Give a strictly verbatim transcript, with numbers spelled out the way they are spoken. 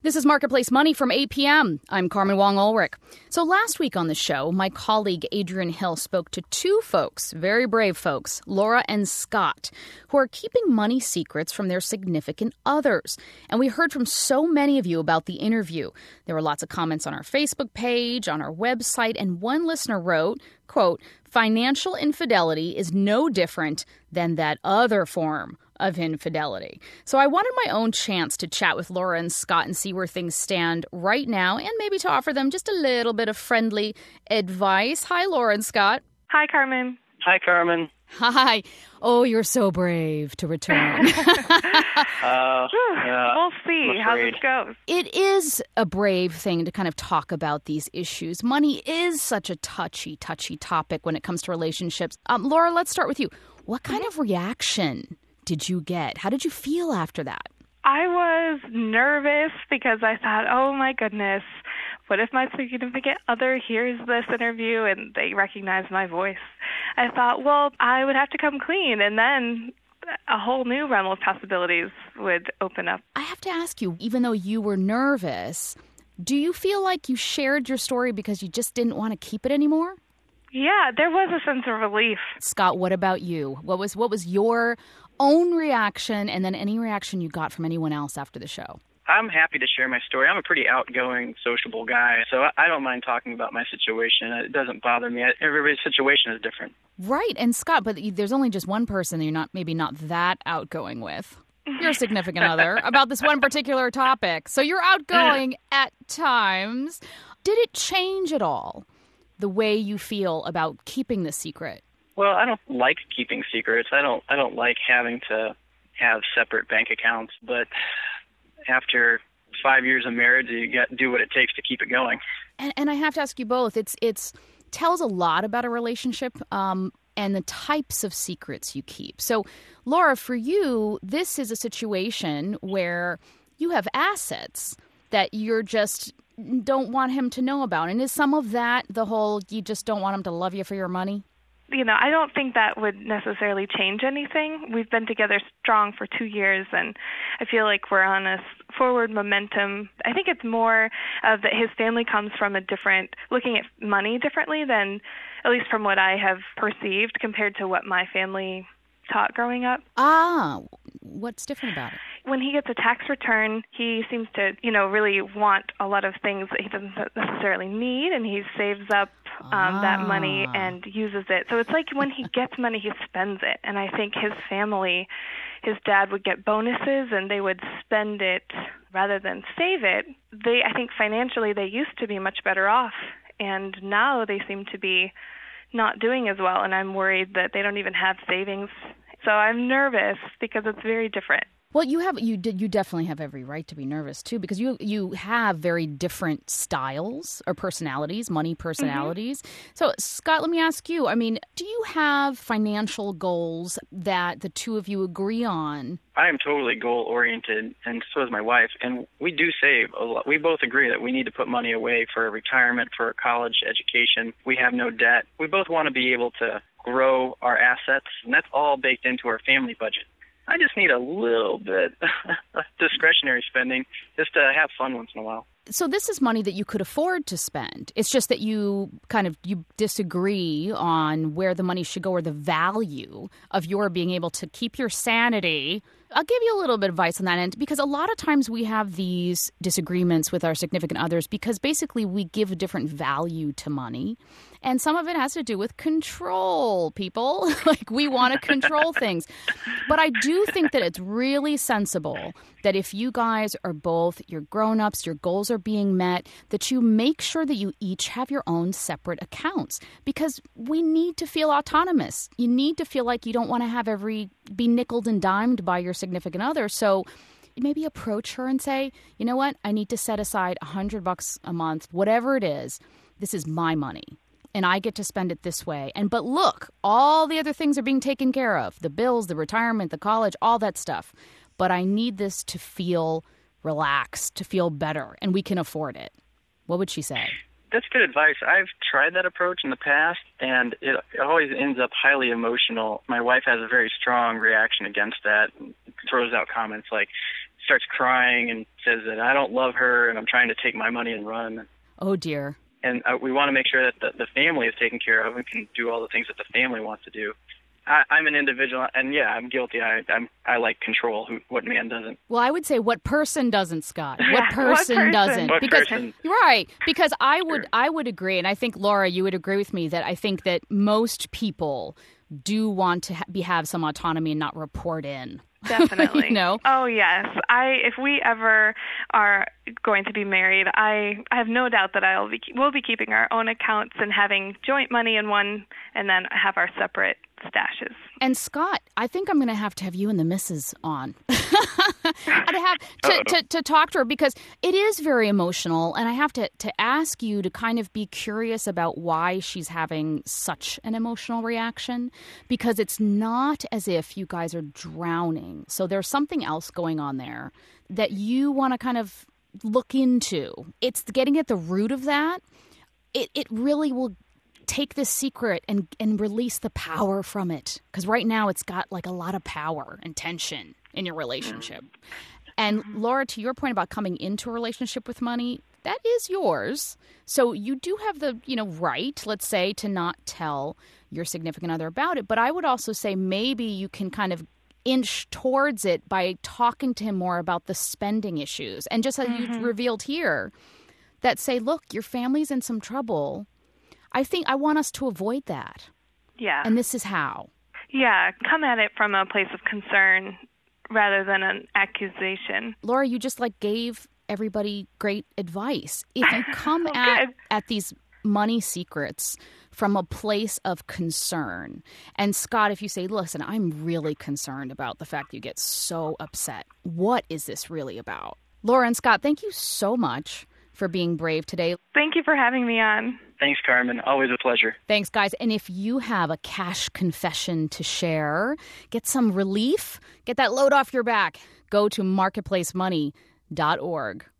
This is Marketplace Money from A P M. I'm Carmen Wong-Ulrich. So last week on the show, my colleague Adrian Hill spoke to two folks, very brave folks, Laura and Scott, who are keeping money secrets from their significant others. And we heard from so many of you about the interview. There were lots of comments on our Facebook page, on our website, and one listener wrote, quote, "Financial infidelity is no different than that other form of infidelity." So I wanted my own chance to chat with Laura and Scott and see where things stand right now and maybe to offer them just a little bit of friendly advice. Hi, Laura and Scott. Hi, Carmen. Hi, Carmen. Hi. Oh, you're so brave to return. uh, yeah, we'll see how this goes. It is a brave thing to kind of talk about these issues. Money is such a touchy, touchy topic when it comes to relationships. Um, Laura, let's start with you. What kind mm-hmm. of reaction did you get? How did you feel after that? I was nervous because I thought, oh my goodness, what if my significant other hears this interview and they recognize my voice? I thought, well, I would have to come clean, and then a whole new realm of possibilities would open up. I have to ask you, even though you were nervous, do you feel like you shared your story because you just didn't want to keep it anymore? Yeah, there was a sense of relief. Scott, what about you? What was what was your own reaction, and then any reaction you got from anyone else after the show? I'm happy to share my story. I'm a pretty outgoing, sociable guy, so I don't mind talking about my situation. It doesn't bother me. Everybody's situation is different. Right, and Scott, but there's only just one person that you're not maybe not that outgoing with. Your significant other about this one particular topic. So you're outgoing at times. Did it change at all the way you feel about keeping the secret? Well, I don't like keeping secrets. I don't I don't like having to have separate bank accounts, but after five years of marriage, you got to do what it takes to keep it going. And, and I have to ask you both, it's it's tells a lot about a relationship um, and the types of secrets you keep. So, Laura, for you, this is a situation where you have assets that you're just don't want him to know about. And is some of that the whole you just don't want him to love you for your money? You know, I don't think that would necessarily change anything. We've been together strong for two years, and I feel like we're on a forward momentum. I think it's more of that his family comes from a different, looking at money differently than, at least from what I have perceived, compared to what my family taught growing up. Ah, what's different about it? When he gets a tax return, he seems to, you know, really want a lot of things that he doesn't necessarily need, and he saves up um, ah. that money and uses it. So it's like when he gets money, he spends it. And I think his family, his dad would get bonuses, and they would spend it rather than save it. They, I think financially, they used to be much better off, and now they seem to be not doing as well, and I'm worried that they don't even have savings. So I'm nervous because it's very different. Well, you have you did you definitely have every right to be nervous too, because you you have very different styles or personalities, money personalities. Mm-hmm. So, Scott, let me ask you. I mean, do you have financial goals that the two of you agree on? I am totally goal oriented, and so is my wife. And we do save a lot. We both agree that we need to put money away for retirement, for a college education. We have no debt. We both want to be able to grow our assets, and that's all baked into our family budget. I just need a little bit of discretionary spending just to have fun once in a while. So this is money that you could afford to spend. It's just that you kind of you disagree on where the money should go or the value of your being able to keep your sanity. I'll give you a little bit of advice on that end, because a lot of times we have these disagreements with our significant others because basically we give a different value to money. And some of it has to do with control, people. Like, we want to control things. But I do think that it's really sensible that if you guys are both, you're grown-ups, your goals are being met, that you make sure that you each have your own separate accounts. Because we need to feel autonomous. You need to feel like you don't want to have every, be nickeled and dimed by your significant other. So maybe approach her and say, you know what, I need to set aside a hundred bucks a month, whatever it is. This is my money. And I get to spend it this way. And but look, all the other things are being taken care of. The bills, the retirement, the college, all that stuff. But I need this to feel relaxed, to feel better, and we can afford it. What would she say? That's good advice. I've tried that approach in the past, and it, it always ends up highly emotional. My wife has a very strong reaction against that, and throws out comments like, starts crying and says that I don't love her and I'm trying to take my money and run. Oh, dear. And uh, we want to make sure that the, the family is taken care of and can do all the things that the family wants to do. I, I'm an individual, and yeah, I'm guilty. I I'm, I like control. Who, what man doesn't? Well, I would say what person doesn't, Scott? What Yeah, person, what person? doesn't? What because person? right, because I would Sure. I would agree, and I think Laura, you would agree with me that I think that most people do want to ha- be have some autonomy and not report in. Definitely. You know? Oh yes. I if we ever are going to be married, I I have no doubt that I'll be we'll be keeping our own accounts and having joint money in one, and then have our separate stashes. And Scott, I think I'm going to have to have you and the missus on. I'd have to, to, to talk to her because it is very emotional, and I have to, to ask you to kind of be curious about why she's having such an emotional reaction, because it's not as if you guys are drowning. So there's something else going on there that you want to kind of look into. It's getting at the root of that. It it really will take this secret and, and release the power from it. Because right now it's got like a lot of power and tension in your relationship. And Laura, to your point about coming into a relationship with money, that is yours. So you do have the, you know, right, let's say, to not tell your significant other about it. But I would also say maybe you can kind of inch towards it by talking to him more about the spending issues. And just as mm-hmm. you revealed here, that say, look, your family's in some trouble. I think I want us to avoid that. Yeah. And this is how. Yeah, come at it from a place of concern rather than an accusation. Laura, you just like gave everybody great advice. If you come oh, at, good. at these money secrets from a place of concern, and Scott, if you say, listen, I'm really concerned about the fact you get so upset. What is this really about? Laura and Scott, thank you so much for being brave today. Thank you for having me on. Thanks, Carmen. Always a pleasure. Thanks, guys. And if you have a cash confession to share, get some relief, get that load off your back, go to marketplace money dot org.